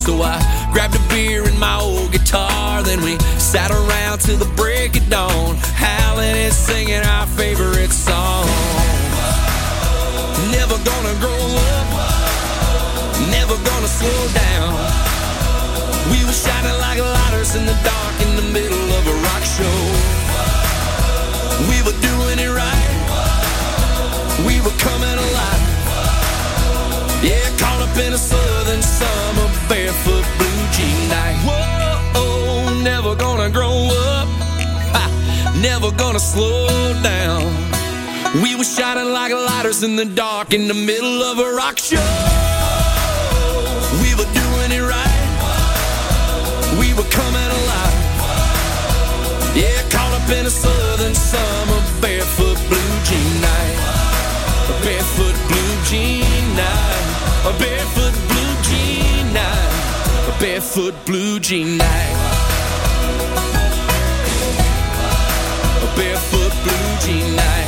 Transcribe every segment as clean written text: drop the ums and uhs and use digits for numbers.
So I grabbed a beer and my old guitar. Then we sat around till the break of dawn, howling and singing our favorite song. Never gonna grow up, never gonna slow down. We were shining like lighters in the dark in the middle of a rock show. We were doing it right, we were coming alive. Yeah, caught up in a southern summer, barefoot blue jean night. Whoa, never gonna grow up, never gonna slow down. We were shining like lighters in the dark in the middle of a rock show. We were doing it right, we were coming alive. Yeah, caught up in a southern summer, barefoot blue jean night. A barefoot blue jean night. A barefoot blue jean night. A barefoot blue jean night. A barefoot blue jean night.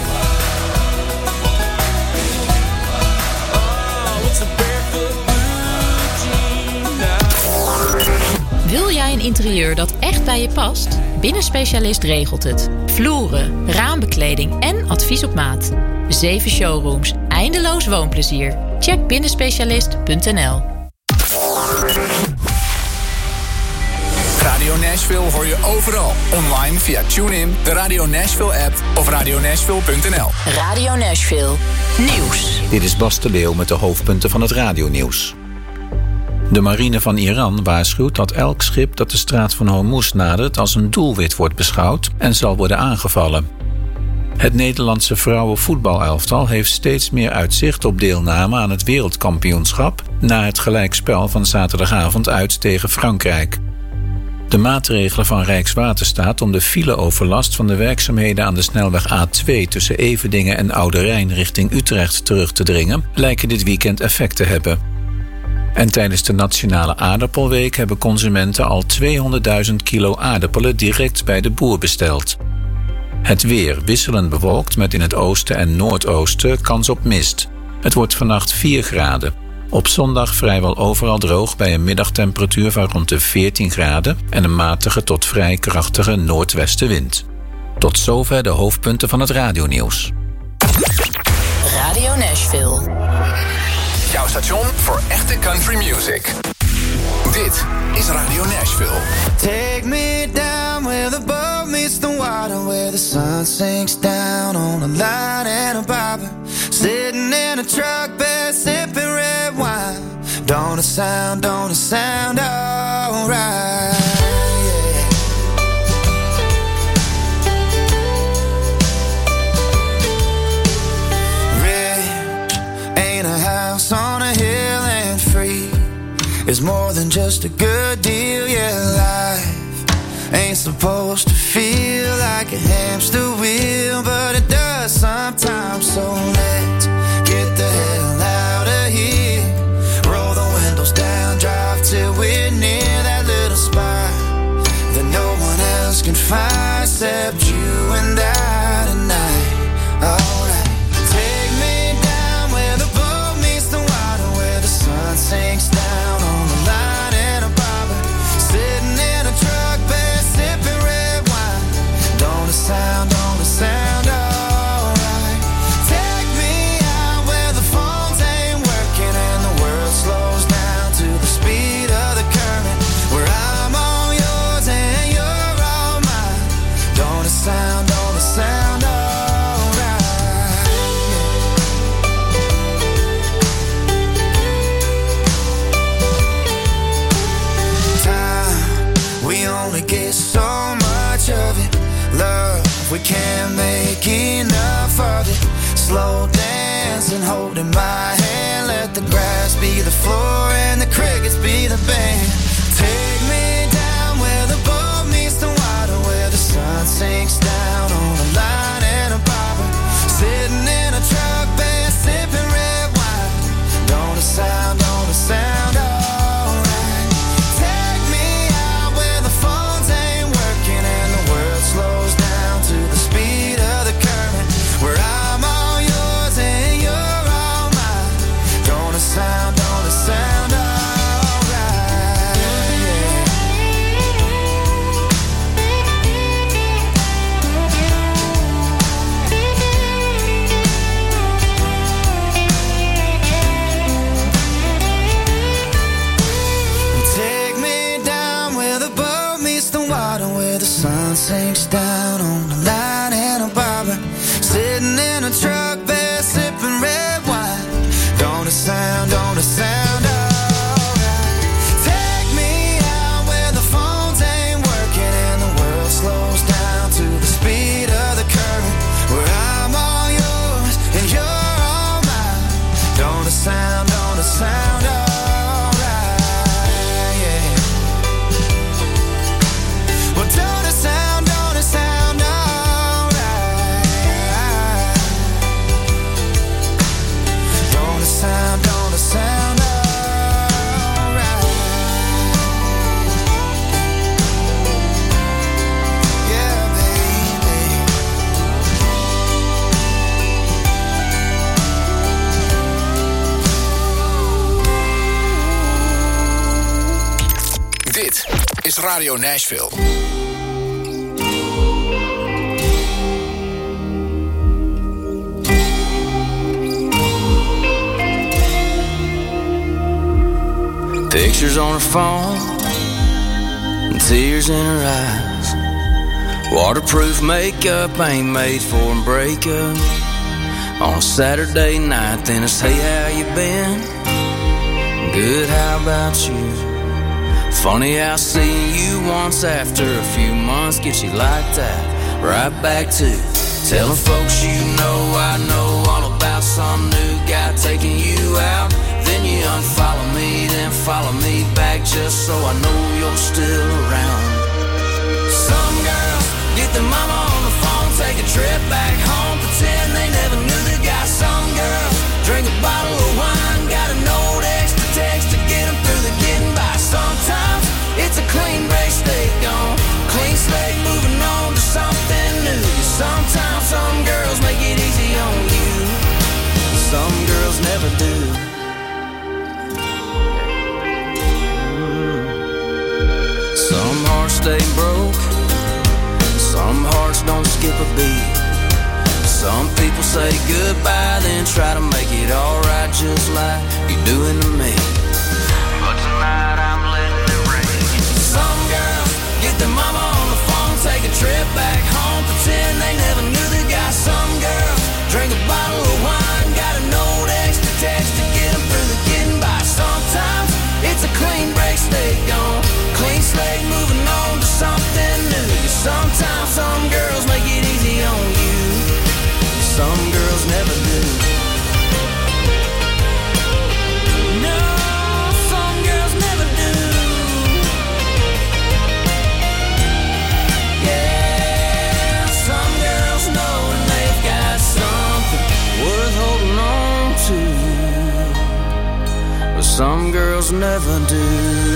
Oh, it's a barefoot blue jean night. Wil jij een interieur dat echt bij je past? Binnenspecialist regelt het. Vloeren, raambekleding en advies op maat. 7 showrooms, eindeloos woonplezier. Check binnenspecialist.nl. Radio Nashville hoor je overal. Online via TuneIn, de Radio Nashville app of radionashville.nl. Radio Nashville. Nieuws. Dit is Bas de Leeuw met de hoofdpunten van het radionieuws. De marine van Iran waarschuwt dat elk schip dat de straat van Hormuz nadert als een doelwit wordt beschouwd en zal worden aangevallen. Het Nederlandse vrouwenvoetbalelftal heeft steeds meer uitzicht op deelname aan het wereldkampioenschap na het gelijkspel van zaterdagavond uit tegen Frankrijk. De maatregelen van Rijkswaterstaat om de fileoverlast van de werkzaamheden aan de snelweg A2 tussen Everdingen en Oude Rijn richting Utrecht terug te dringen lijken dit weekend effect te hebben. En tijdens de Nationale Aardappelweek hebben consumenten al 200.000 kilo aardappelen direct bij de boer besteld. Het weer wisselend bewolkt met in het oosten en noordoosten kans op mist. Het wordt vannacht 4 graden. Op zondag vrijwel overal droog bij een middagtemperatuur van rond de 14 graden en een matige tot vrij krachtige noordwestenwind. Tot zover de hoofdpunten van het radionieuws. Radio Nashville. Jouw station voor echte country music. Dit is Radio Nashville. Take me down where the boat meets the water, where the sun sinks down on a line and a bobber. Sitting in a truck bed sipping red wine. Don't it sound alright? On a hill and free is more than just a good deal. Yeah, life ain't supposed to feel like a hamster wheel, but it does sometimes. So let's get the hell out of here. Roll the windows down, drive till we're near that little spot that no one else can find except you and I tonight. Alright. Sinks down on the line and a bobber. Sitting in a truck bed sipping red wine. Don't it sound alright? Take me out where the phones ain't working and the world slows down to the speed of the current, where I'm all yours and you're all mine. Don't it sound alright? Get so much of it, love, we can't make enough of it. Slow dancing, holding my hand. Let the grass be the floor and the crickets be the band. Take me down where the boat meets the water, where the sun sinks down on a line and a bobber. Sitting in a truck bed sipping red wine. Don't it sound alright? Take me out where the phones ain't working and the world slows down to the speed of the current, where I'm all yours and you're all mine. Don't it sound alright? sinks down on the line and a barber sitting in a truck bed sipping red wine. Don't it sound alright? Take me out where the phones ain't working and the world slows down to the speed of the current, where I'm all yours and you're all mine. Don't it sound alright, yeah. Well, don't it sound alright? Don't it sound alright? Yeah, baby. Dit is Radio Nashville. Pictures on her phone and tears in her eyes. Waterproof makeup ain't made for a breakup. On a Saturday night, then it's hey, how you been? Good, how about you? Funny how seeing you once after a few months gets you like that. Right back to telling folks you know I know all about some new guy taking you out. Then you unfollow me, then follow me back just so I know you're still around. Some girls get their mama on the phone, take a trip back home, pretend they never knew the guy. Some girls drink a bottle of wine, got a note, extra text to get them through the getting by. Sometimes it's a clean break, stay gone, clean slate, moving on to something new. Sometimes some girls make it easy on you, some girls never do. Some hearts stay broke, some hearts don't skip a beat. Some people say goodbye, then try to make it alright just like you're doing to me. But tonight I'm letting it rain. Some girls get their mama on the phone, take a trip back home, pretend they never knew the guy. Some girls drink a bottle of wine, got a note, extra text to get them through the getting by. Sometimes it's a clean break, stay gone, clean slate, moving on to something new. Sometimes some girls make it easy on you, some girls never do. No, some girls never do. Yeah, some girls know when they've got something worth holding on to, but some girls never do.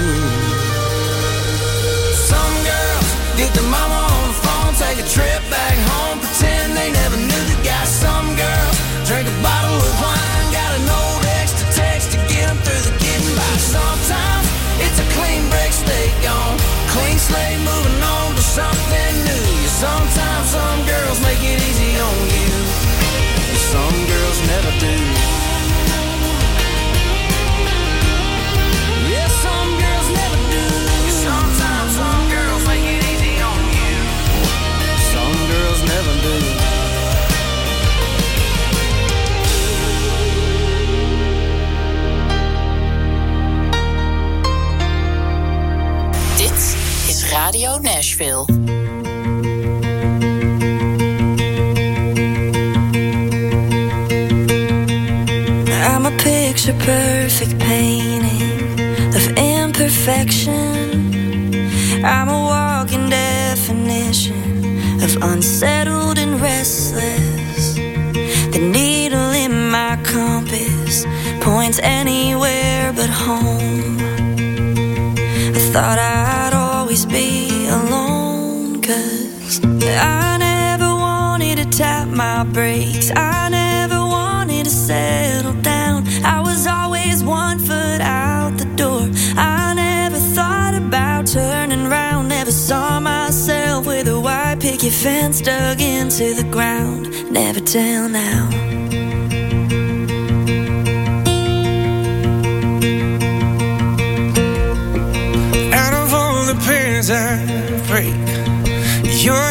Some girls get their mama on the phone, take a trip back home, pretend they never knew the guy. Some girls drink a bottle of wine, got an old extra text to get them through the getting by. Sometimes it's a clean break, stay gone, clean slate, moving on to something new. Sometimes some girls make it easy on you, some girls never do. Yeah, some girls never do. Sometimes some girls make it easy on you, some girls never do. Dit is Radio Nashville. I'm a picture-perfect painting of imperfection. I'm a walking definition of unsettled and restless. The needle in my compass points anywhere but home. I thought I'd always be alone, 'cause I never wanted to tap my brakes. I never wanted to settle down. I was always one foot out the door. I never thought about turning round. Never saw myself with a white picket fence dug into the ground. Never till now. Out of all the prayers I break, you're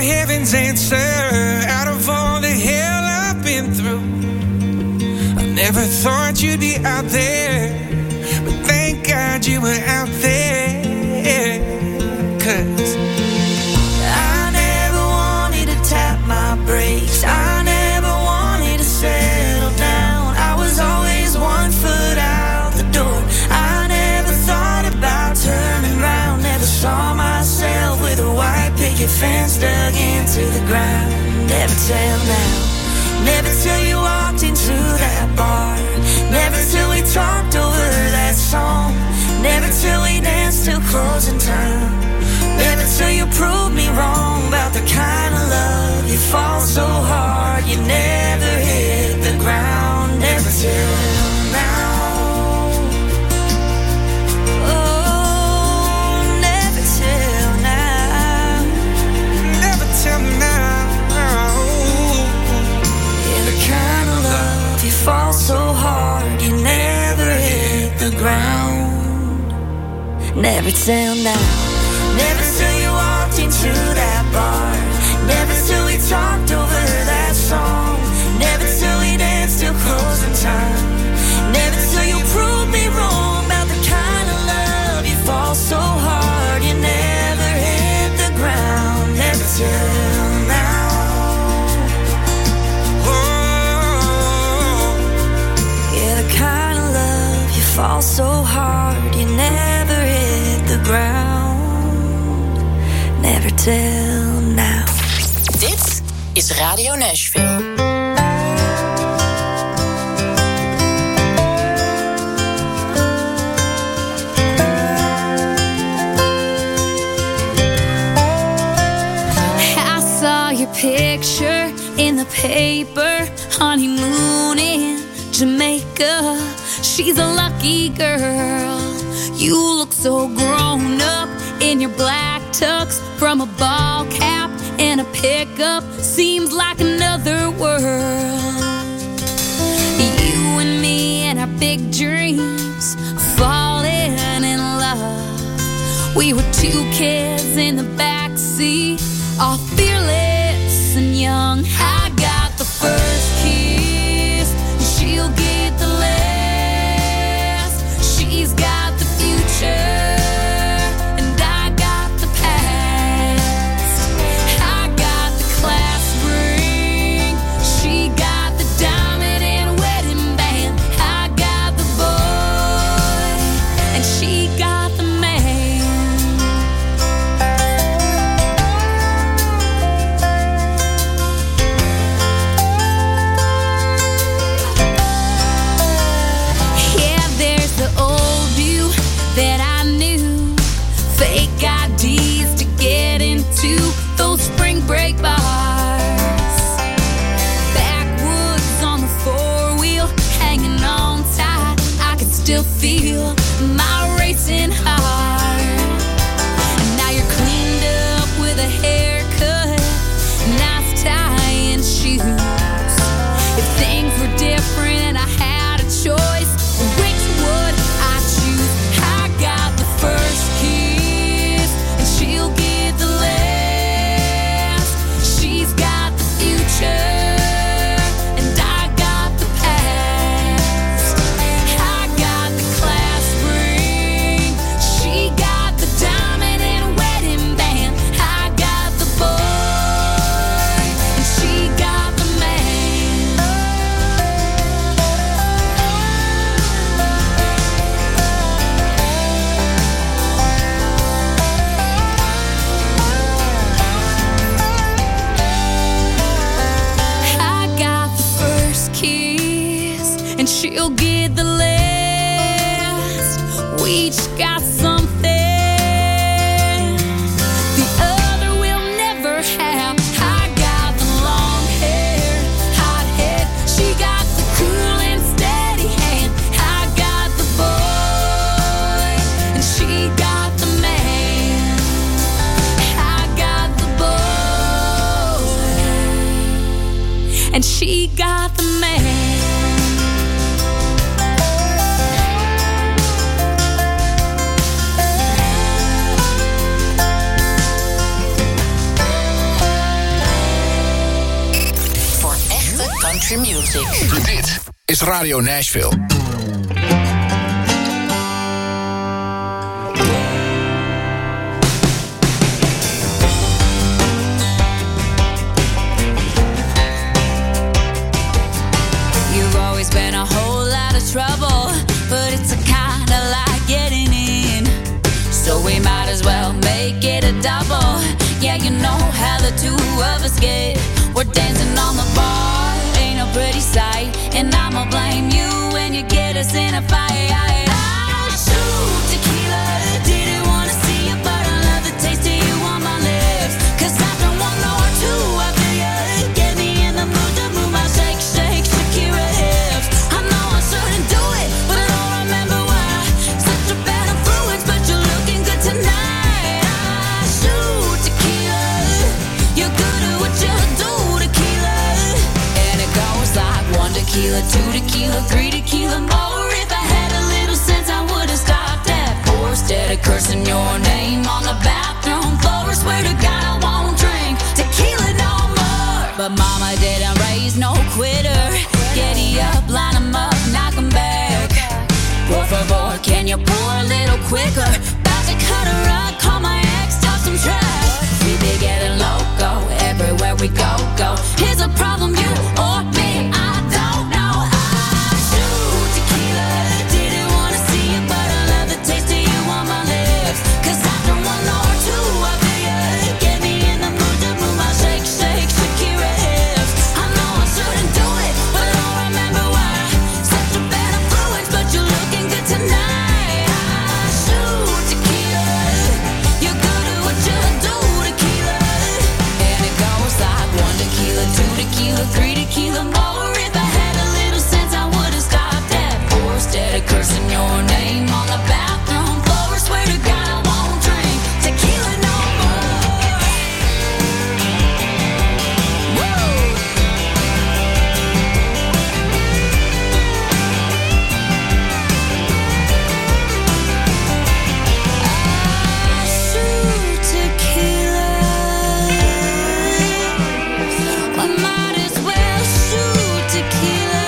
answer out of all the hell I've been through. I never thought you'd be out there, but thank God you were out there. 'Cause I never wanted to tap my brakes, I never wanted to settle down. I was always one foot out the door. I never thought about turning around, never saw myself with a white picket fence dug into the ground. Never till now, never till you walked into that bar, never till we talked over that song, never till we danced till closing time, never till you proved me wrong about the kind of love you fall so hard you never hit the ground. Never till now. Oh, never till now. Never till now. Yeah, the kind of love you fall so hard you never hit the ground. Never till now. Never till you walked into that bar, never till we talked over that song, never till we danced till closing time, never till you proved me wrong about the kind of love you fall so hard you never hit the ground. Never till now. Oh. Yeah, the kind of love you fall so hard you never hit the ground. Never till now. Dit is Radio Nashville. I saw your picture in the paper, honeymoon in Jamaica. She's a lucky girl. You look so grown up in your black tux, from a ball cap and a pickup, seems like another world. You and me and our big dreams, falling in love. We were two kids in the backseat, all fearless and young. I got the first kiss, she'll get the last. She's got the future, those spring break bars, backwoods on the four-wheel, hanging on tight. I can still feel my racing heart. And now you're cleaned up with a haircut, nice tie and shoes. If things were different and I had a choice, which would I choose? I got the first kiss, and she'll get the last. She's got the future, and I got the past. I got the class ring, she got the diamond and wedding band. I got the boy, and she got the man. I got the first kiss, and she'll get the last. We each got something the other will never have. I got the long hair, hot head. She got the cool and steady hand. I got the boy, and she got the man. I got the boy, and she got the man. country music. Dit is Radio Nashville. You've always been a whole lot of trouble, but it's a kind of like getting in. So we might as well make it a double. Yeah, you know how the two of us get. We're dancing on the bar, ain't no pretty sight. And I'ma blame you when you get us in a fight. I shoot tequila, didn't wanna see you, but I love the taste of you on my lips. 'Cause after one or two, I feel you get me in the mood to move my shake, shake, Shakira hips. I know I shouldn't do it, but I don't remember why. Such a bad influence, but you're looking good tonight. I shoot tequila, you're good at what you do, tequila. And it goes like 1 tequila, 2 tequila, 3 tequila more. If I had a little sense, I would've stopped at 4. Instead of cursing your name on the bathroom floor, I swear to God I won't drink tequila no more. But mama didn't raise no quitter. Giddy up, line 'em up, knock 'em back. Por favor, can you pour a little quicker? About to cut her up, call my ex, talk some trash. We be getting loco everywhere we go. Here's a problem, you or me, I don't know. I shoot tequila, didn't wanna see you, but I love the taste of you on my lips. 'Cause after 1 or 2, I feel you get me in the mood to move my shake, shake, Shakira hips. I know I shouldn't do it, but I don't remember why. Such a bad influence, but you're looking good tonight. I shoot tequila, you're good at what you do, tequila. And it goes like 1 tequila, 2 tequila, 3 tequila more. If I had a little sense, I would've stopped at 4. Instead of cursing your name on the bathroom floor, I swear to God I won't drink tequila no more. Woo! I shoot tequila. I might as well shoot tequila.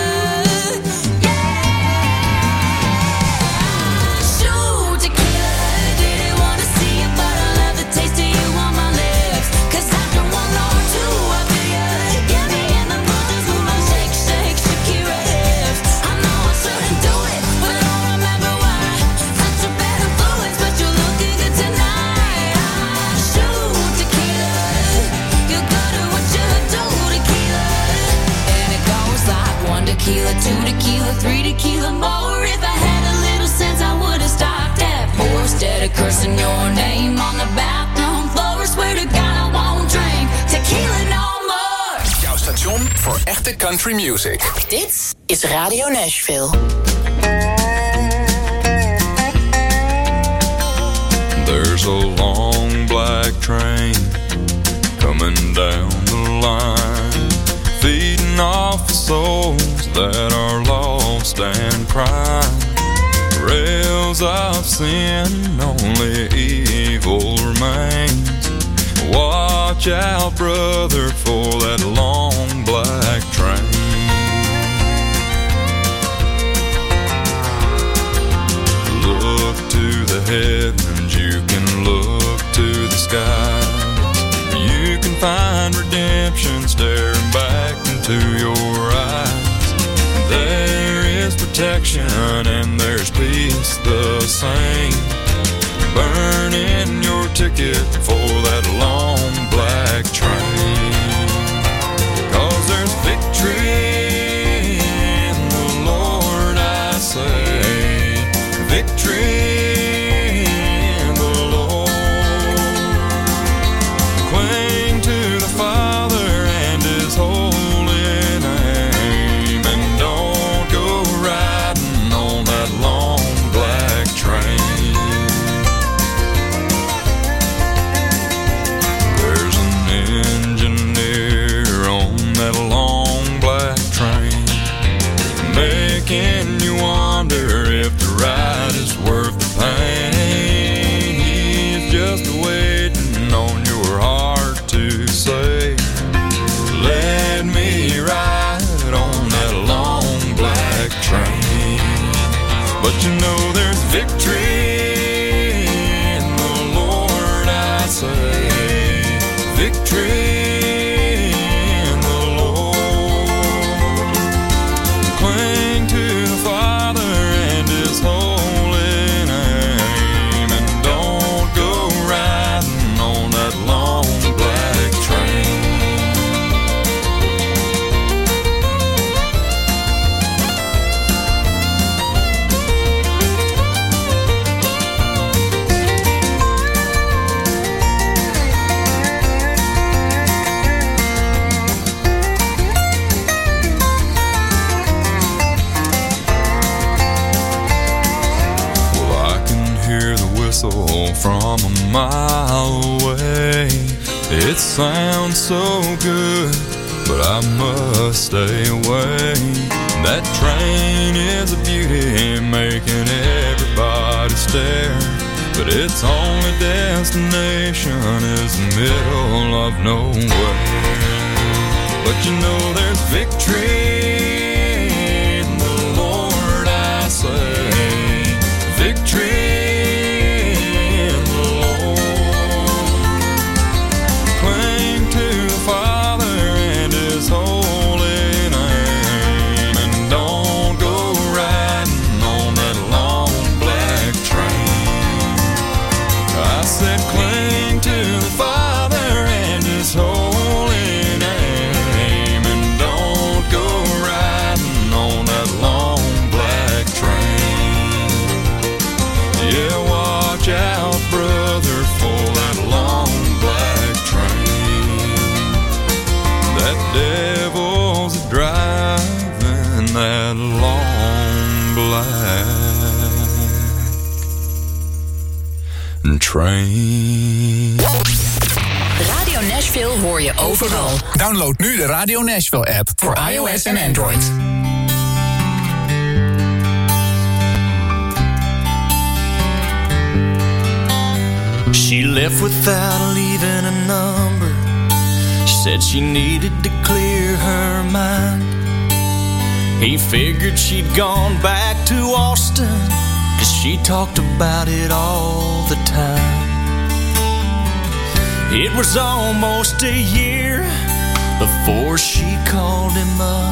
Yeah, shoot tequila. Didn't wanna see you, but I love the taste of you on my lips. 'Cause after 1 or 2, I feel you get me in the mood to move my shake, shake, Shakira hips. I know I shouldn't do it, but I don't remember why. Such a bad influence, but you're looking good tonight. I shoot tequila, you're good at what you do, tequila. And it goes like 1 tequila, 2 tequila, 3 tequila more. If I had a little sense, I would've stopped at 4. Instead of cursing your name on the bathroom floor, I swear to God I won't drink tequila no more. Jouw station voor echte country music. Dit is Radio Nashville. There's a long black train coming down the line, feeding off the souls that are lost and crying. Rails of sin, only evil remains. Watch out, brother, for that long black train. Look to the heavens, you can look to the sky. You can find redemption staring back into your eyes. There is protection and there's peace the same. Burn in your ticket for that long black train. 'Cause there's victory in the Lord, I say. Victory in the Lord. Cling to the Father and His holy name, and don't go riding on that long black train. There's an from a mile away. It sounds so good, but I must stay away. That train is a beauty, making everybody stare. But its only destination is the middle of nowhere. But you know there's victory in the Lord, I say. Victory in the Lord. Cling to the Father and His holy name, and don't go riding on that long black train. I said cling to the Father and His holy name, and don't go riding on that long black train. Yeah, watch out, brother, for that long black train. That devil's driving that long black train. Radio Nashville hoor je overal. Download nu de Radio Nashville app voor iOS en Android. She left without leaving a number. Said she needed to clear her mind. He figured she'd gone back to Austin, 'cause she talked about it all the time. It was almost a year before she called him up.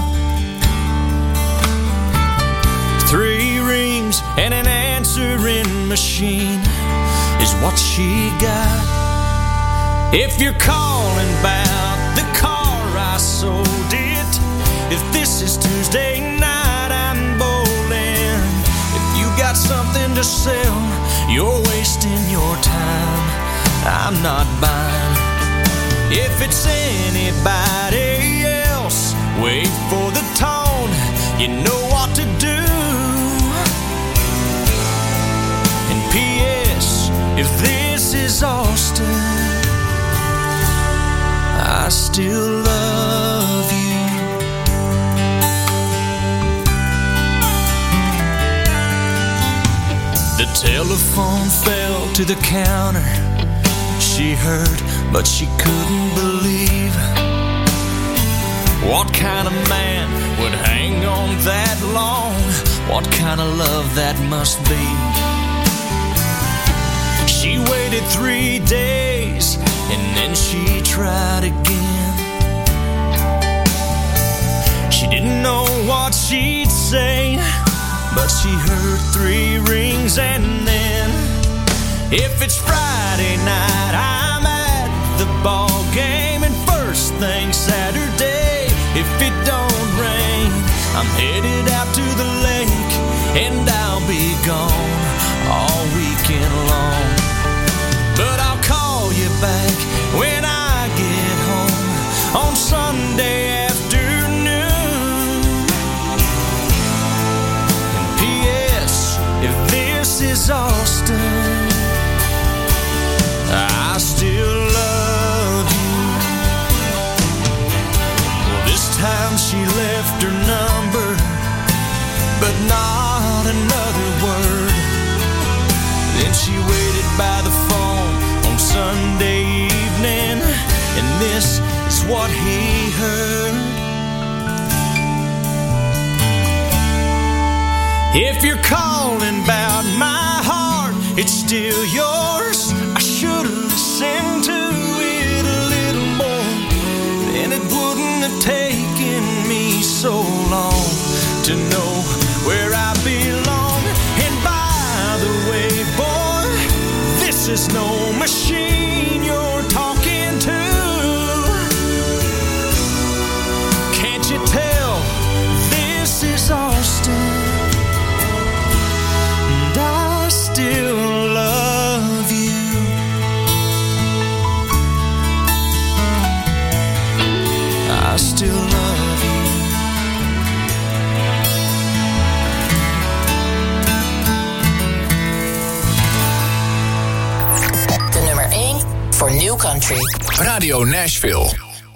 3 rings and an answering machine is what she got. If you're calling about the car I sold it, if this is Tuesday night I'm bowling. If you got something to sell, you're wasting your time, I'm not buying. If it's anybody else, wait for the tone, you know what to do. And P.S. if this is Austin, I still love you. The telephone fell to the counter. She heard, but she couldn't believe. What kind of man would hang on that long? What kind of love that must be? She waited 3 days and then she tried again. She didn't know what she'd say, but she heard 3 rings and then, if it's Friday night, I'm at the ball game, and first thing Saturday, if it don't rain, I'm headed out to the lake, and I'll be gone all weekend long. But I'll call you back when I get home on Sunday afternoon. And P.S. if this is Austin, I still love you. Well, this time she left her number, but not another word. Then she waited by the phone on Sunday evening, and this is what he heard. If you're calling about my heart, it's still yours. I should've listened to it a little more, then it wouldn't have taken me so long to know where I belong. And by the way, boy, this is no machine you're talking to. Can't you tell this is Austin? And I still love you. I still love you. New Country. Radio Nashville.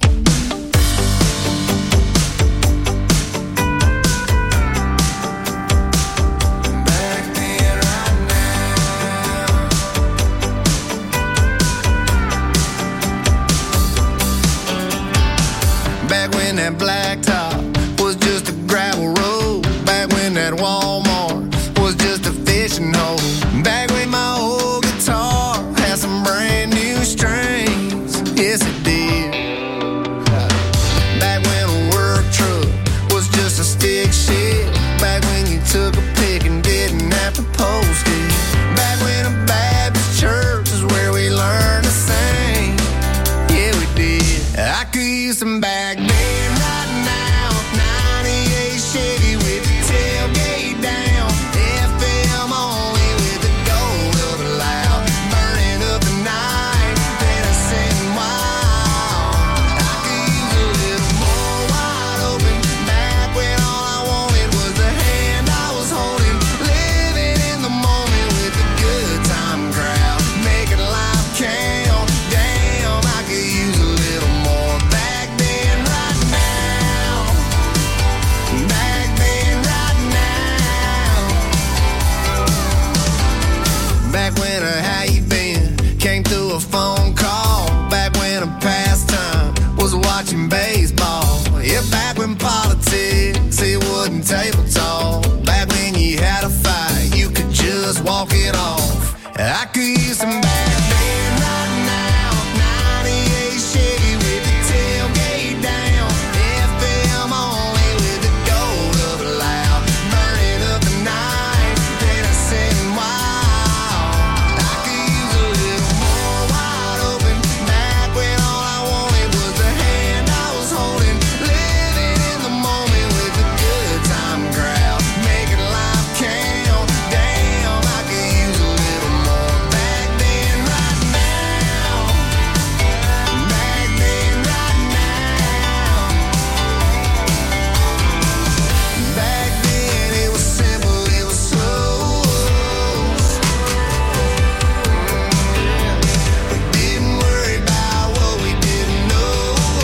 Back when that blacktop was just a gravel road. Back when that Walmart was just a fishing hole. Back when my old guitar had some brand new strings. Yes, it did. Back when a work truck was just a stick shift. Back when you took a pic and didn't have to post it. Back when a Baptist church is where we learned to sing. Yeah, we did. I could use some back then right now. 98 Chevy with the tailgate down. FM only with the gold of the loud. Burning up the night, then I sitting wild. I could use a little more wide open. Back when all I wanted was the hand I was holding. Living in the moment with the good time crowd. Making life count. Damn, I could use a little more back then right now. Back then right now. Back when a how you been came through a phone call. Back when a pastime was watching baseball. Yeah, back when politics, it wasn't table talk. Back when you had a fight, you could just walk it off. I could use some back then right now. 98 Chevy with the tailgate down. FM only with the gold of the loud. Burning up the night, then I sitting wild. I could use a little more wide open. Back when all I wanted was the hand I was holding. Living in the moment with the good time crowd. Making life count. Damn, I could use a little more back then right now. Back then right now. Back then it was simple, it was slow. We didn't worry about what we didn't know.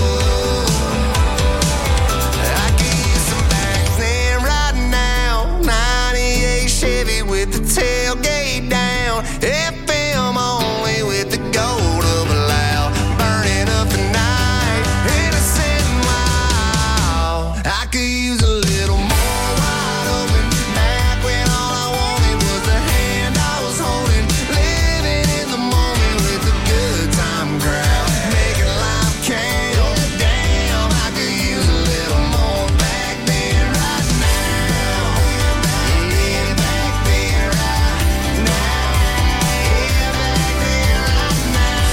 I could use some back then right now. 98 Chevy with the tailgate down. FM only with the gold of a loud. Burning up the night, innocent and wild. I could use a little more wide open. Back when all I wanted was the hand I was holding. Living in the moment with the good time crowd. Making life count. Damn, I could use a little more back then right now. Yeah, back then right now. Yeah, back then right now.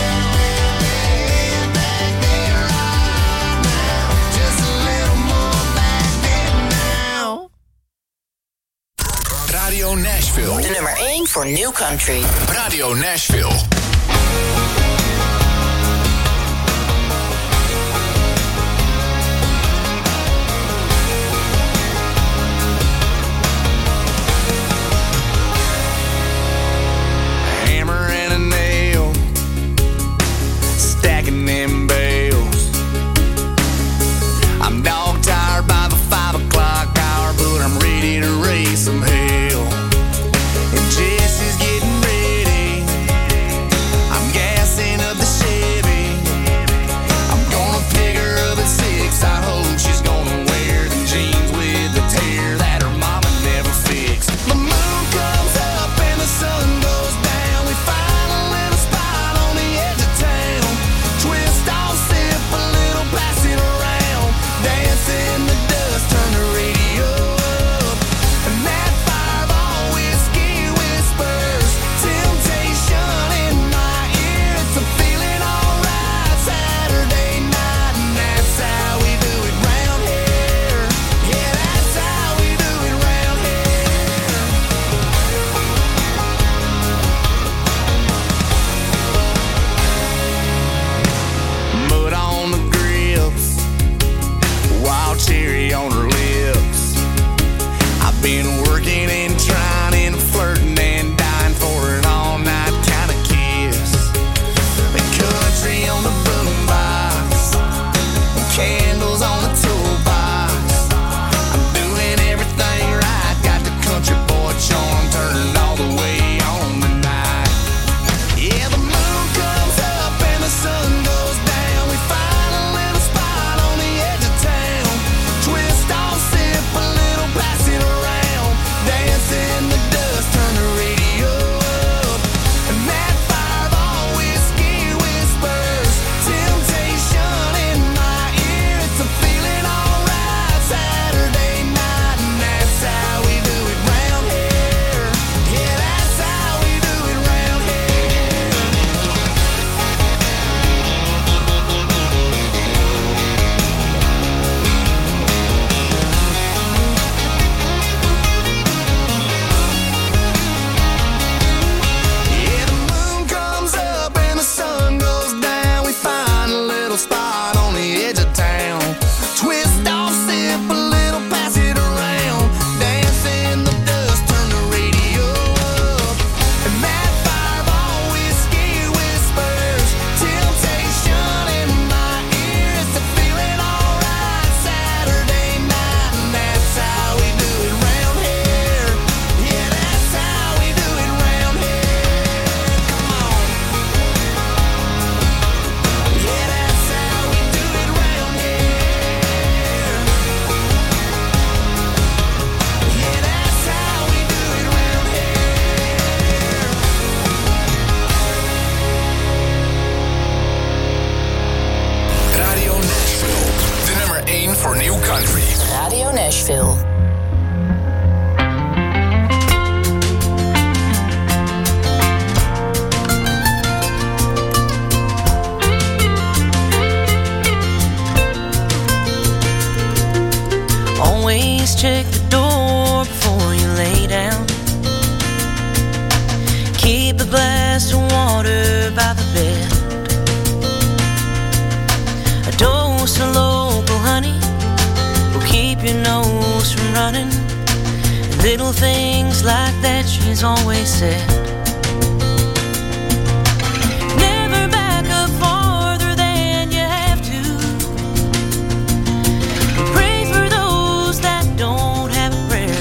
Yeah, back then right now. Just a little more back then now. Radio Nashville. De nummer 1 voor New Country. Radio Nashville. Hammer and a nail, stacking them bales. I'm dog tired by the 5 o'clock hour, but I'm ready to raise some hell. And Jesse's getting ready Nashville. Always check the door before you lay down. Keep a glass of water by the bed. A dose of local honey will keep your nose from running. Little things like that she's always said. Never back up farther than you have to. Pray for those that don't have a prayer.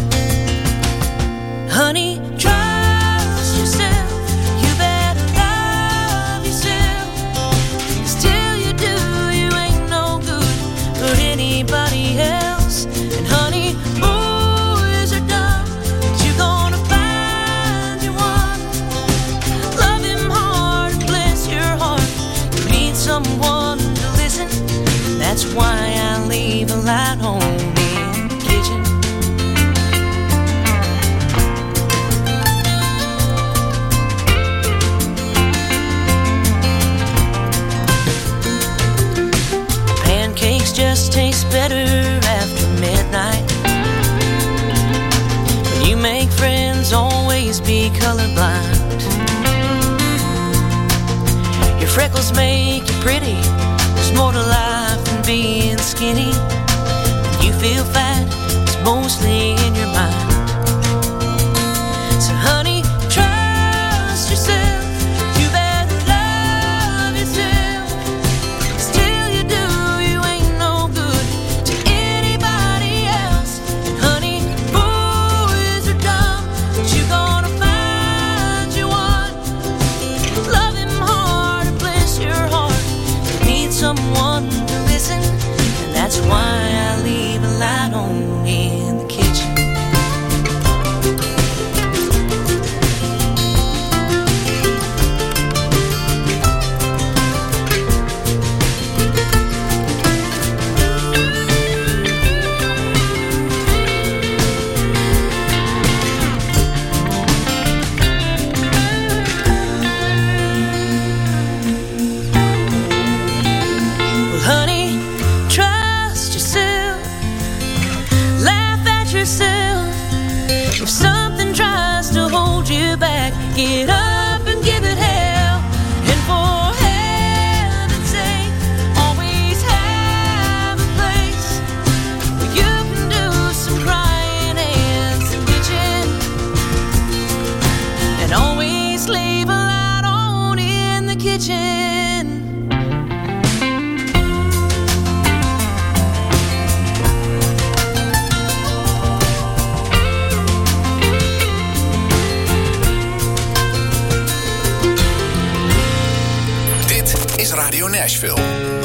Honey, trust yourself. You better love yourself. 'Cause till you do, you ain't no good for anybody else. And honey, boys are dumb, but you're gonna find you one. Love him hard and bless your heart. You need someone to listen. That's why I leave a light on in the kitchen. Pancakes just taste better after midnight. When you make friends, always be colorblind. Your freckles make you pretty. There's more to life than being skinny. When you feel fat, it's mostly in your mind. So honey, trust yourself. You better love yourself. 'Cause till you do, you ain't no good to anybody else. And honey, boys are dumb, but you're gonna find you one. Love him hard and bless your heart. You need someone to listen, and that's why I leave a light on in the kitchen. Well, honey, trust yourself. Laugh at yourself. If something tries to hold you back, get up and give it hell. And for heaven's sake, always have a place where you can do some crying and some bitching. And always leave a light on in the kitchen. Dit is Radio Nashville.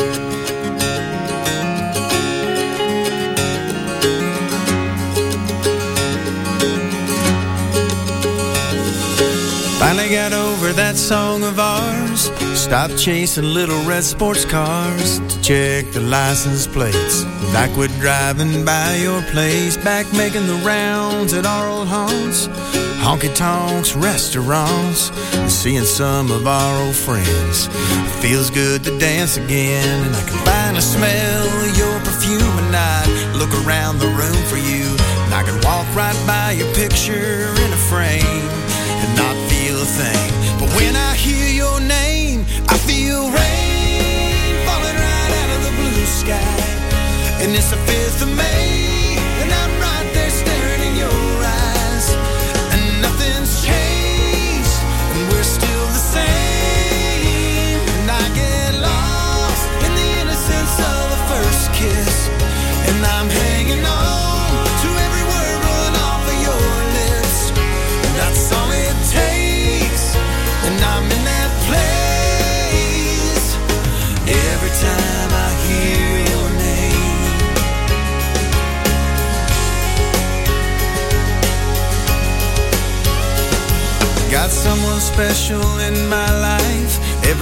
Finally got over that song of ours. Stopped chasing little red sports cars to check the license plates. I quit driving by your place, back making the rounds at our old haunts, honky-tonks, restaurants, and seeing some of our old friends. Feels good to dance again, and I can finally smell your perfume, and I'd look around the room for you, and I could walk right by your picture in a frame and not feel a thing. But when I hear your name, I feel rain falling right out of the blue sky. And it's the 5th of May, and I'm right there staring in your eyes. And nothing's changed, and we're still the same. And I get lost in the innocence of the first kiss, and I'm hanging on to every word rolling off of your lips. And that's all it takes, and I'm in that place every time I hear your name. Got someone special in my life.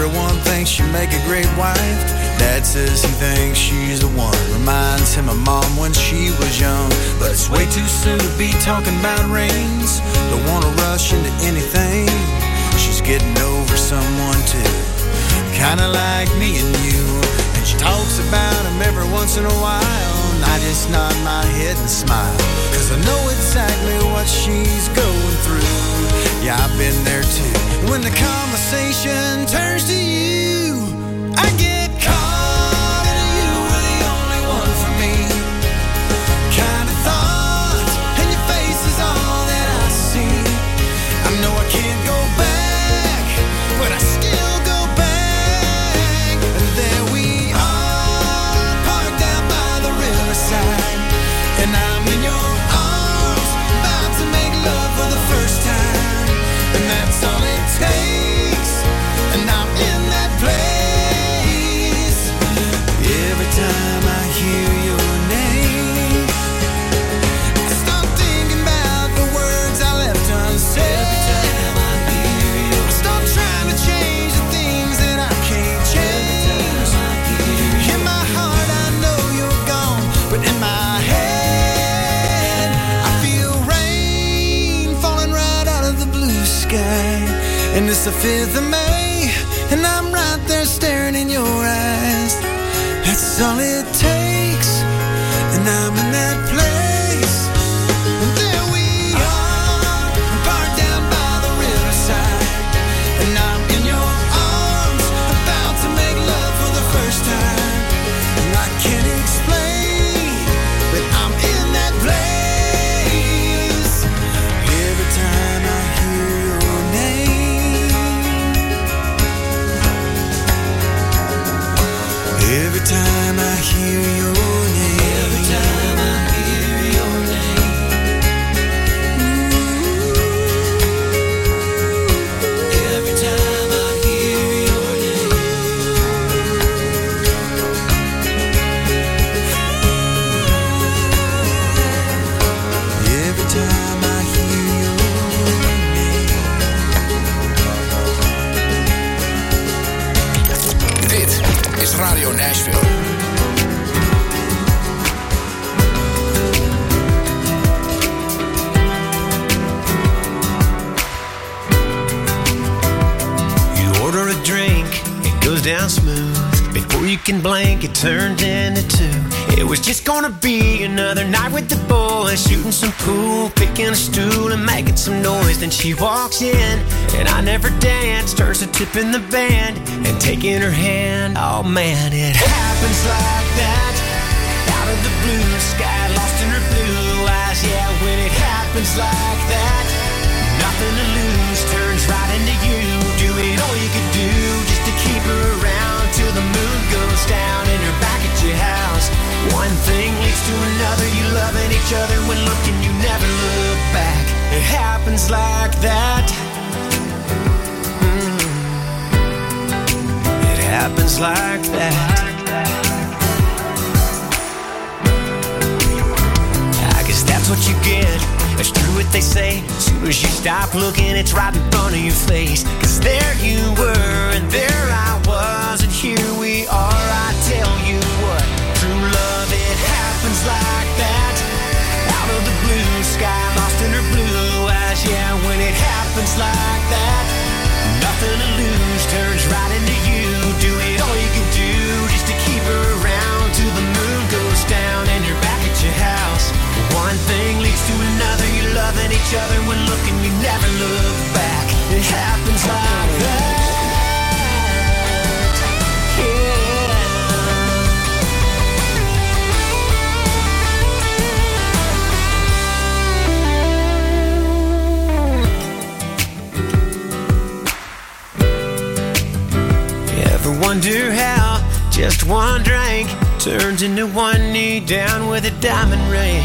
everyone thinks she'll make a great wife. Dad says he thinks she's the one. Reminds him of Mom when she was young. But it's way too soon to be talking about rings. Don't want to rush into anything. She's getting over someone too, kinda like me and you. And she talks about him every once in a while, and I just nod my head and smile, 'cause I know exactly what she's going through. Yeah, I've been there too. When the conversation turns to you, I get caught in you were the only one for me. Kind of thought, and your face is all that I see. I know I can't go back, but I still go back. And there we are, parked down by the riverside, and I'm in your arms, about to make love for the first time. And that's all it takes, and I'm in that place. Every time I hear your name, I start thinking about the words I left unsaid. Every time I hear you, I start trying to change the things that I can't change. In my heart I know you're gone, but in my head I feel rain falling right out of the blue sky. And it's the 5th of May, and I'm right there staring in your eyes. That's all it takes, and I'm in that place. And there we are, parked down by the riverside, and I'm in your arms, about to make love for the first time. And I can't explain, but I'm in that place. Every time I hear your name, every time I hear your name, every time I hear your name, every time I hear your name, every time I hear your name. Dit is Radio Nashville. You order a drink, it goes down smooth. Before you can blink, it turned into 2. It was just gonna be another night with the boys, shooting some pool, picking a stool and making some noise. Then she walks in, and I never danced, turns to tipping the band and taking her hand. Oh man, it happens like that, out of the blue sky, lost in her blue eyes. Yeah, when it happens like that, nothing to lose, turns right into you. Doing all you could do just to keep her around till the moon goes down and you're back at your house. One thing leads to another, you loving each other, when looking you never look back. It happens like that. It happens like that. I guess that's what you get. It's true what they say, as soon as you stop looking, it's right in front of your face. 'Cause there you were, and there I was, and here we are. I tell you what, true love, it happens like that, out of the blue sky, lost in her blue eyes. Yeah, when it happens like that, nothing to lose, turns right into you. Doing all you can do just to keep her around till the moon goes down and you're back at your house. One thing leads to another, you're loving each other, when looking you never look back. It happens like that. Ever wonder how just one drink turns into one knee down with a diamond ring?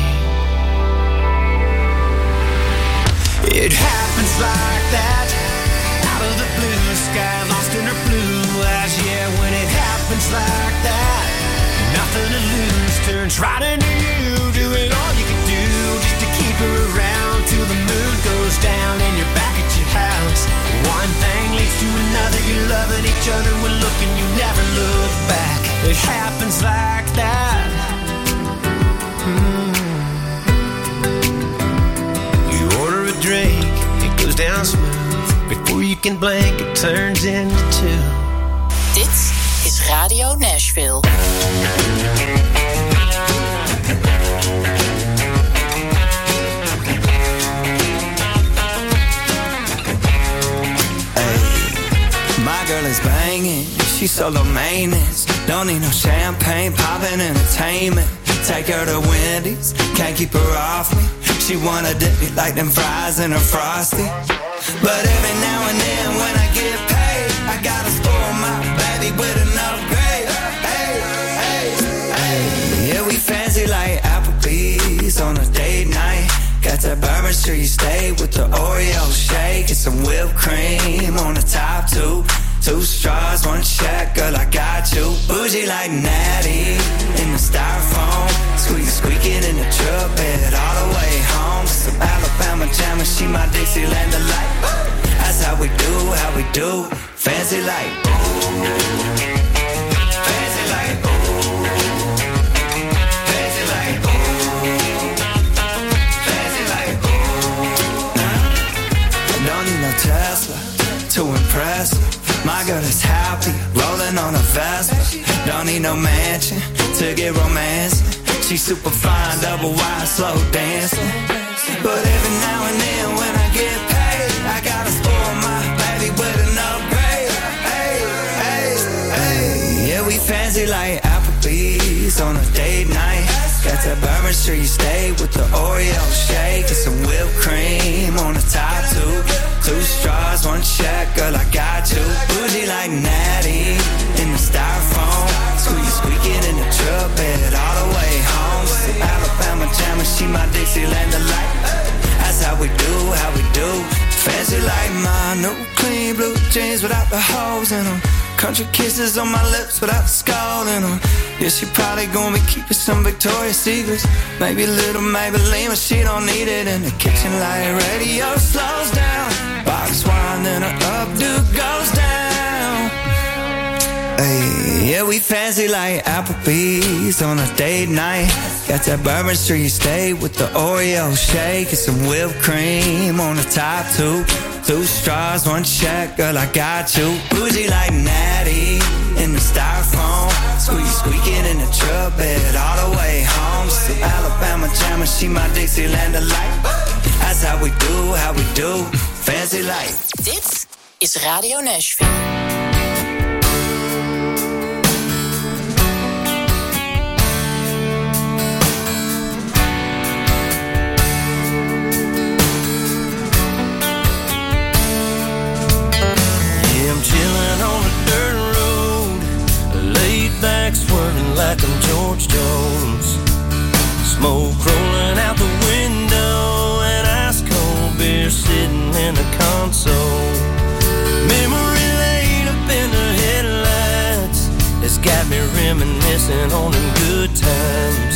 It happens like that, out of the blue sky, lost in her blue eyes. Yeah, when it happens like that, nothing to lose, turns right into you. Doing all you can do just to keep her around till the moon goes down and you're back at your house. One thing leads to another, you're loving each other, blanket turns into two. Dit is Radio Nashville. My girl is banging, she's solo maintenance. Don't need no champagne, poppin' entertainment. Take her to Wendy's, can't keep her off me. She wanna dip me like them fries in her Frosty. But every now and then when I get paid, I gotta spoil my baby with an upgrade. Hey, hey, hey. Yeah, we fancy like Applebee's on a date night. Got that Bourbon Street steak with the Oreo shake and some whipped cream on the top two. 2 straws, 1 check, girl, I got you. Bougie like Natty in the styrofoam. Squeaking in the truck bed all the way home. Some Alabama jam and she my Dixieland delight. That's how we do, fancy like ooh. Fancy like ooh. Fancy like ooh. Fancy like ooh. I don't need no Tesla to impress her. My girl is happy, rolling on a Vespa. Don't need no mansion to get romance. She's super fine, double wide, slow dancing. But every now and then when I get paid, I gotta spoil my baby with an upgrade. Hey, hey, hey. Yeah, we fancy like Applebee's on a date night. Got that Bourbon Street steak with the Oreo shake and some whipped cream on the top two. 2 straws, 1 check, girl, I got you. Bougie like Natty in the styrofoam. Squeaking in the truck bed all the way home. Some Alabama jam and she my Dixieland delight. That's how we do, fancy like my new clean blue jeans without the holes in them. Country kisses on my lips without the skull in them. Yeah, she probably gonna be keeping some Victoria's Secrets. Maybe a little Maybelline, but she don't need it. In the kitchen light radio slows down. Box wine, then her updo goes down. Hey, yeah, we fancy like Applebee's on a date night. Got that Bourbon Street steak with the Oreo shake and some whipped cream on the top two. 2 straws, 1 check, girl, I got you. Bougie like Natty in the styrofoam. Squeaking in the truck bed all the way home. Some Alabama jam and she my Dixieland delight. That's how we do, fancy like. Dit is Radio Nashville. I'm chilling on a dirt road, laid back swerving like I'm George Jones. Smoke rolling out the window and ice cold beer sitting in the console. Memory laid up in the headlights, it's got me reminiscing on them good times.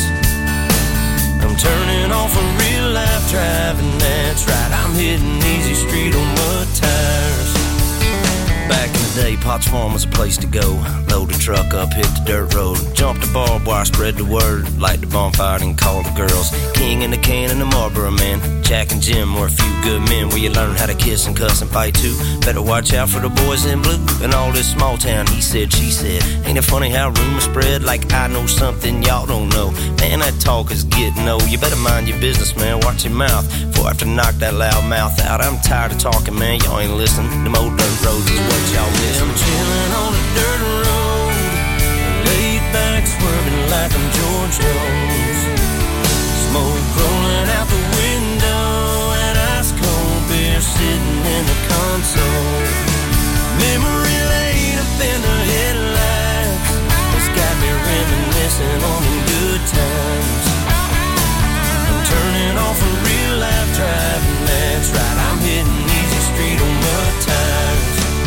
I'm turning off a real life driving, that's right, I'm hitting easy street on mud tires. Back in the day, Potts Farm was a place to go. Load the truck up, hit the dirt road. Jump the barbed wire, spread the word. Light the bonfire and call the girls. King and the can and the Marlboro man. Jack and Jim were a few good men where you learn how to kiss and cuss and fight too. Better watch out for the boys in blue. And all this small town, he said, she said. Ain't it funny how rumors spread like I know something y'all don't know? Man, that talk is getting old. You better mind your business, man. Watch your mouth before I have to knock that loud mouth out. I'm tired of talking, man. Y'all ain't listening. Them old dirt roads is what y'all miss. I'm chilling on a dirt road, laid back swerving like I'm George Jones. Smoke rolling out the window and ice cold beer sitting in the console. Memory laid up in the headlights, it's got me reminiscing on them good times. I'm turning off a real life driving, that's right, I'm hitting easy street on mud tires.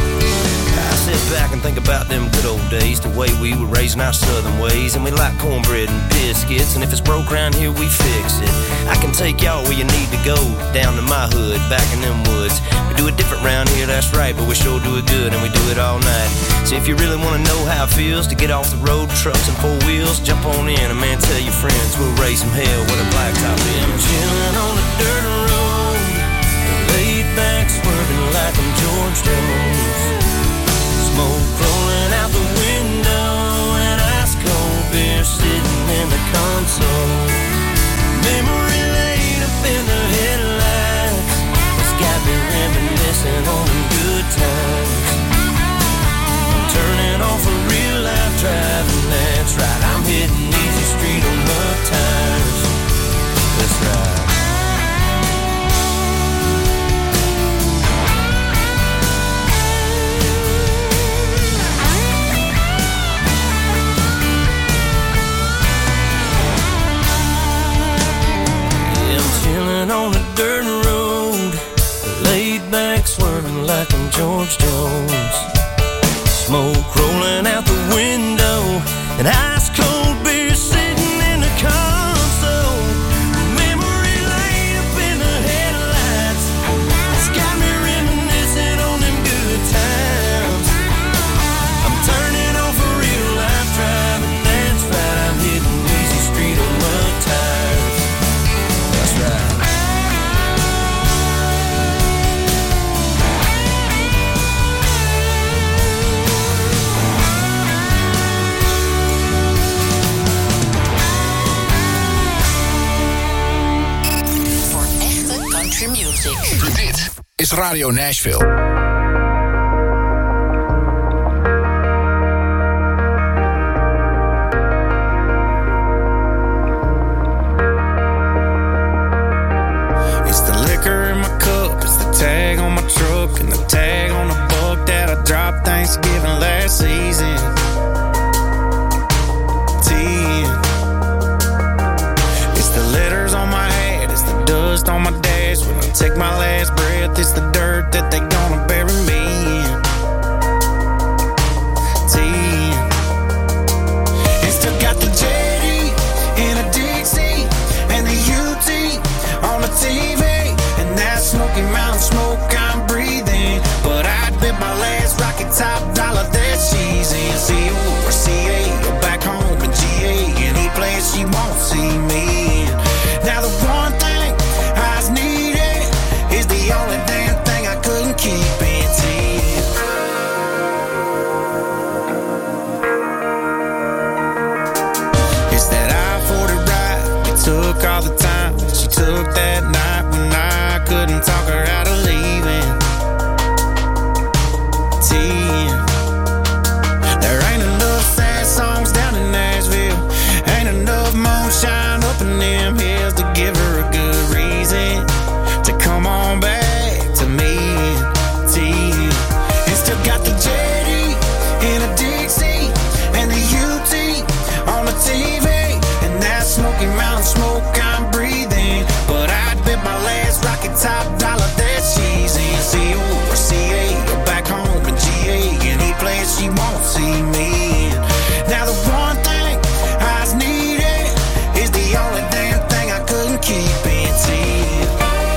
Sit back and think about them good old days, the way we were raising our southern ways. And we like cornbread and biscuits, and if it's broke around here, we fix it. I can take y'all where you need to go, down to my hood, back in them woods. We do it different round here, that's right, but we sure do it good, and we do it all night. So if you really want to know how it feels to get off the road, trucks and 4 wheels, jump on in, and man, tell your friends we'll raise some hell with a blacktop in. I'm chilling on the dirt road, laid back, swerving like like I'm George Jones. Smoke rolling out the window and ice cold beer sitting in the console. Memory lane up in the headlights, it's got me reminiscing on them good times. I'm turning off a real life driving, that's right. I'm hitting easy street on mud tires. That's right. On a dirt road, laid back swerving like I'm George Jones. Smoke rolling out the window and ice cold beer sitting in the console. Memory lane up in the headlights, it's got me reminiscing on them good times. I'm turning off a real life driving, that's right. I'm hitting easy street on mud tires. That's right. Dit is Radio Nashville. It's the liquor in my cup, it's the tag on my truck, and the tag on the buck that I dropped Thanksgiving last season. 10. It's the letters on my hat, it's the dust on my dash. When I take my last breath, it's the dirt that they gonna bury me in. 10. It's still got the JD in a Dixie and the UT on the TV, and that Smoky Mountain smoke I'm breathing. But I'd bet my last Rocky Top dollar that she's in CO or CA or back home in GA, any place she won't see me in. Now the one thing I was needed is the only damn thing I couldn't keep in 10. It's that I-40 ride we took all the time. She took that night when I couldn't talk her out of leaving. 10. There ain't enough sad songs down in Nashville, ain't enough moonshine up in them hills to give her a good reason to come on back to me. 10. And still got the JD in a Dixie and the UT on the TV, and that Smoky Mountain smoke I'm breathing. But I'd bet my last Rocky Top dollar that she's in CO or CA or back home in GA, any place she won't see me in. Now the one thing I was needed is the only damn thing I couldn't keep in 10.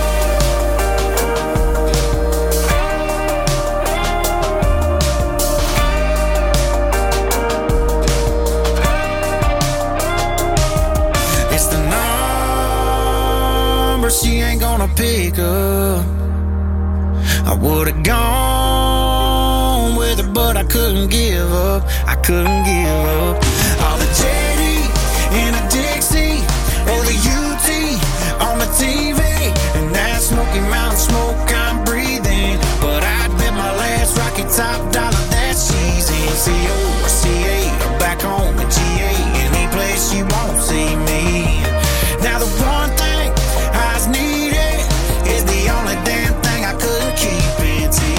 It's the number she ain't gonna pick up. I would've gone with her, but I couldn't give up. I couldn't give up. All the JD in a Dixie or the UT on the TV, and that Smoky Mountain smoke I'm breathing. But I'd bet my last Rocky Top dollar that she's in CO or CA or back home in GA, any place she won't see me. Now the one thing I was needed is the only damn thing I couldn't keep in 10.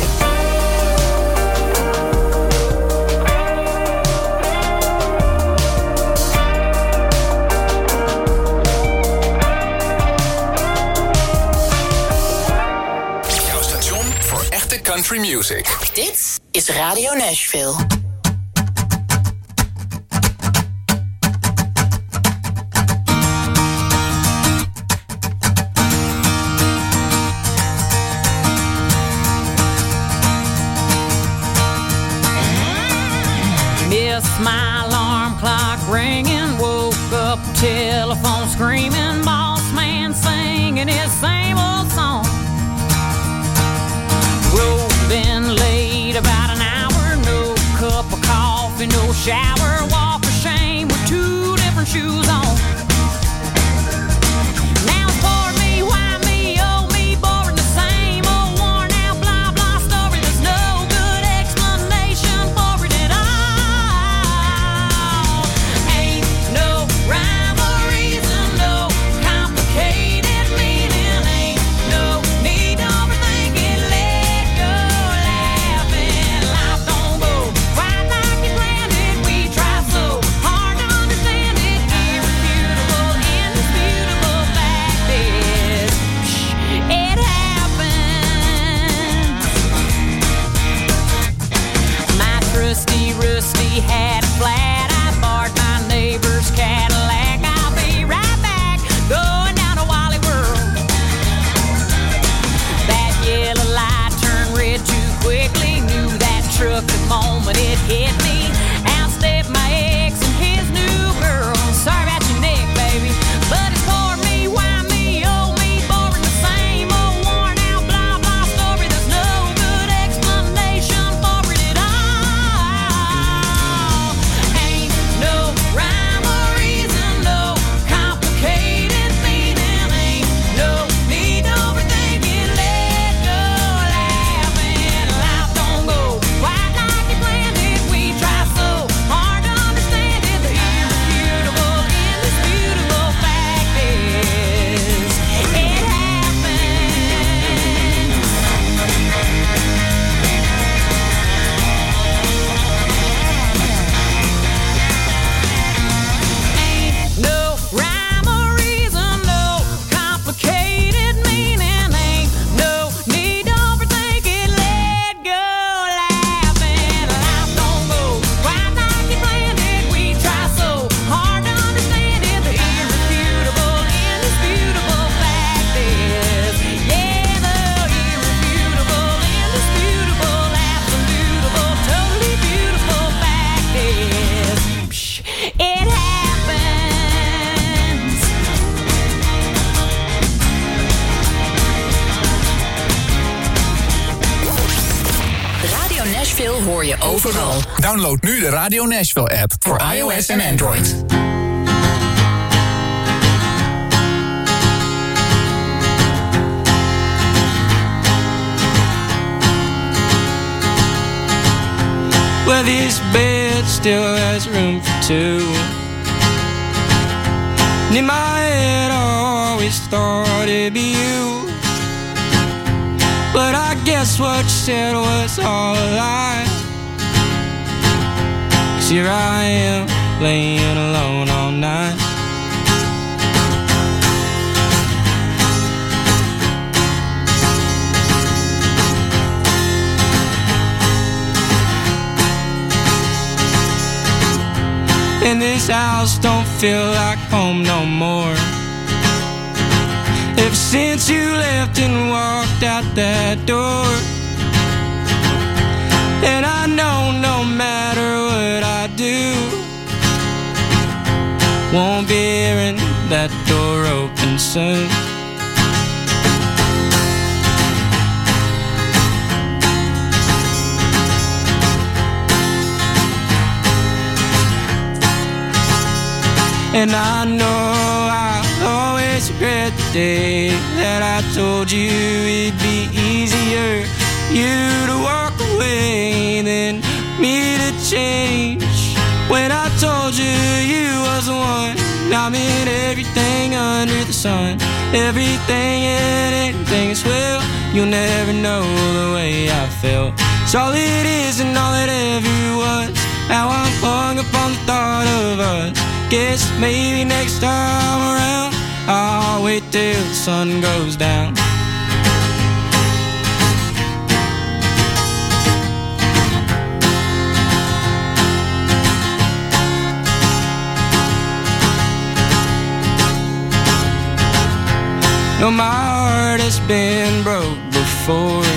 Jouw station voor echte country music. Dit is Radio Nashville. Missed my alarm clock ringing, woke up, telephone screaming, boss man singing his same old song. no shower, walk of shame with two different shoes on. Now it's for me, why me, oh me, boring the same old worn out blah blah story. There's no good explanation for it at all. Ain't no rhyme or reason, no complicated meaning, ain't no need to overthink it. Let go, laughing. Life don't go quite like you planned it. We try so hard to understand it. Irrefutable, indisputable fact is, it happened. My trusty rusty had a flat. I borrowed my neighbor's Cadillac. I'll be right back, going down to Wally World. That yellow light turned red too quickly. Knew that truck the moment it hit me. Out stepped my ex and his new girl. Sorry about your neck, baby, but it's for me, why me, oh me, boring the same old worn out blah blah story. There's no good explanation for it at all. Ain't no rhyme or reason, no complicated meaning, ain't no need to overthink it. Let go, laughing. Life don't go quite like you planned it. We try so hard to understand it. The irrefutable, indisputable fact is, it happened. Ain't no rhyme or reason, no complicated meaning, ain't no need to overthink it. Let go, laughing. Life don't go quite like you planned it. We try so hard to understand it. The irrefutable, indisputable fact is, yeah, the irrefutable, indisputable, absolutable, totally beautiful fact is, it happens. Radio Nashville hoor je overal. Download nu de Radio Nashville app voor iOS en Android. Well, this bed still has room for two. And in my head I always thought it'd be you, but I guess what you said was all a lie. 'Cause here I am, laying alone all night. And this house don't feel like home no more. Ever since you left and walked out that door. And I know no matter what I do, won't be hearing that door open soon. And I know I'll always regret the day that I told you it'd be easier you to walk away than me to change. When I told you you was the one, I meant everything under the sun. Everything and anything as well. You'll never know the way I felt. It's all it is and all it ever was. Now I'm hung up on the thought of us. Guess maybe next time around I'll wait till the sun goes down. No, my heart has been broke before,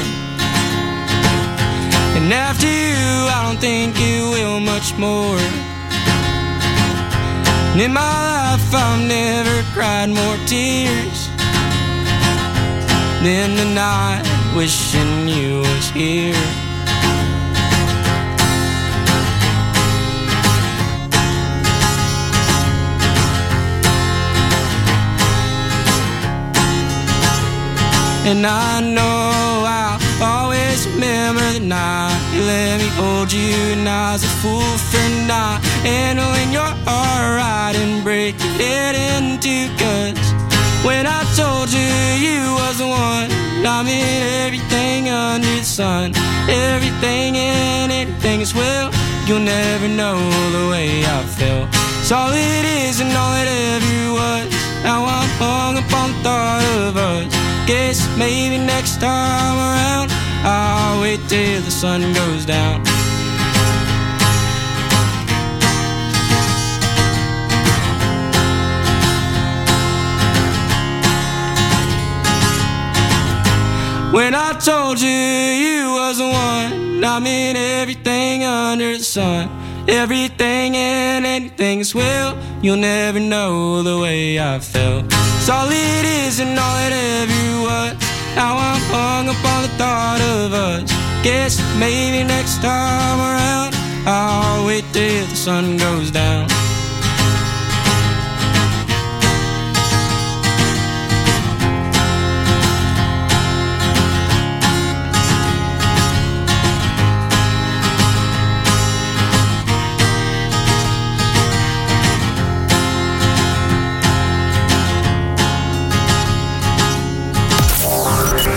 and after you I don't think it will much more. And in my life I've never cried more tears than the night wishing you was here. And I know I'll always remember the night you let me hold you, and I was a fool for not handling your heart right and breaking it into cuts. When I told you you was the one, I mean everything under the sun, everything and anything as well. You'll never know the way I felt. It's all it is and all it ever was. Now I'm hung upon the thought of us. Guess maybe next time around I'll wait till the sun goes down. When I told you you was the one, I mean everything under the sun, everything and anything as well. You'll never know the way I felt. It's all it is and all it ever was. Now I'm hung upon the thought of us. Guess maybe next time around I'll wait till the sun goes down.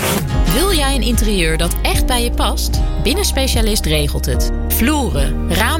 Interieur dat echt bij je past? Binnenspecialist regelt het. Vloeren, ramen